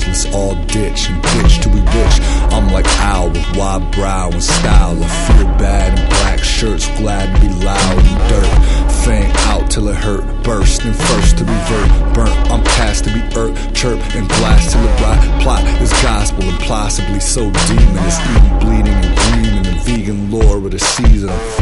let's all ditch and bitch till we rich. I'm like owl with wide brow and style. I feel bad in black shirts, glad to be loud in dirt. Fang out till it hurt, burst and first to revert. Burnt, I'm cast to be irked, chirp and blast till it rot. Plot is gospel and possibly so demon. It's even bleeding and green in the vegan lore of the season.